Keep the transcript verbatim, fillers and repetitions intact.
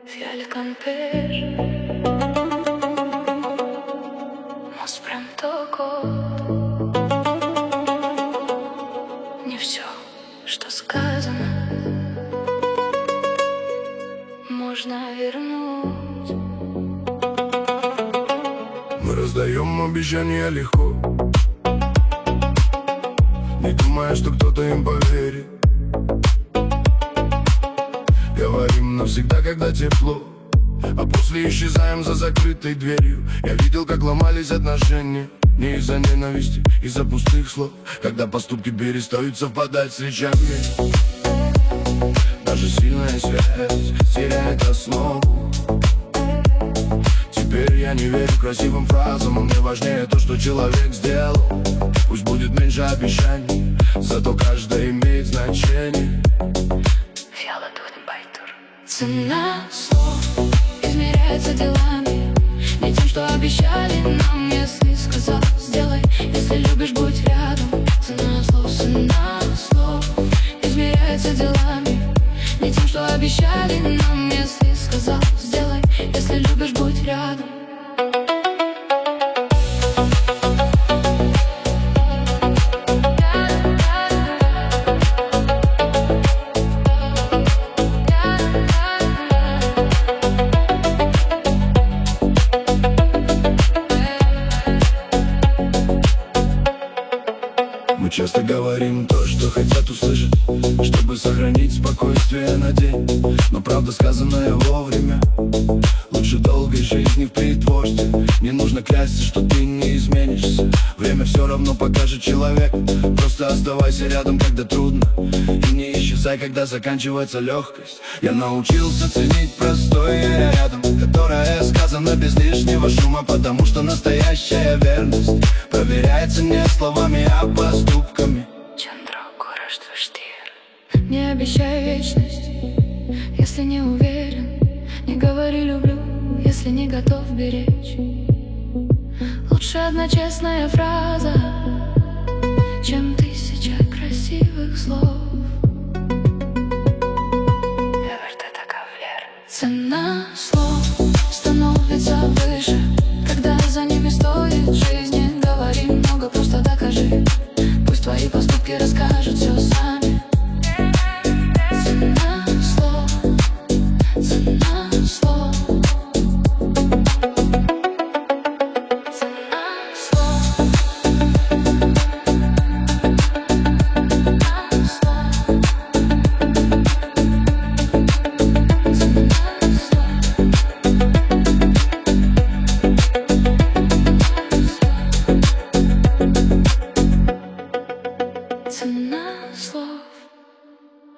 Fjalë per mos premto код. Не все, что сказано, можно вернуть. Мы раздаем обещания легко, не думая, что кто-то им поверит. Говорим навсегда, когда тепло, а после исчезаем за закрытой дверью. Я видел, как ломались отношения, не из-за ненависти, из-за пустых слов. Когда поступки перестают совпадать с речами, даже сильная связь теряет основу. Теперь я не верю красивым фразам, мне важнее то, что человек сделал. Пусть будет меньше обещаний, зато каждое имеет значение. Цена слов измеряется делами, не тем, что обещали нам. Если сказал, сделай, если любишь, будь рядом. Цена слов, цена слов измеряется делами, не тем, что обещали нам. Если сказал, сделай, если любишь, будь рядом. Мы часто говорим то, что хотят услышать, чтобы сохранить спокойствие на день. Но правда, сказанная вовремя, лучше долгой жизни в притворстве. Не нужно клясться, что ты не изменишься. Время все равно покажет человек. Просто оставайся рядом, когда трудно, и не исчезай, когда заканчивается легкость. Я научился ценить простое рядом, которое сказано без лишнего шума. Потому что настоящая верность проверяется не словами, а поступками. Не обещай вечность, если не уверен. Не говори люблю, если не готов беречь. Лучше одна честная фраза, чем тысяча красивых слов. Цена слов становится выше, когда за ними стоит жизнь. Не говори много, просто докажи. Пусть твои поступки расскажут все сами. Цена слов, цена слов, цена слов, цена слов, цена слов.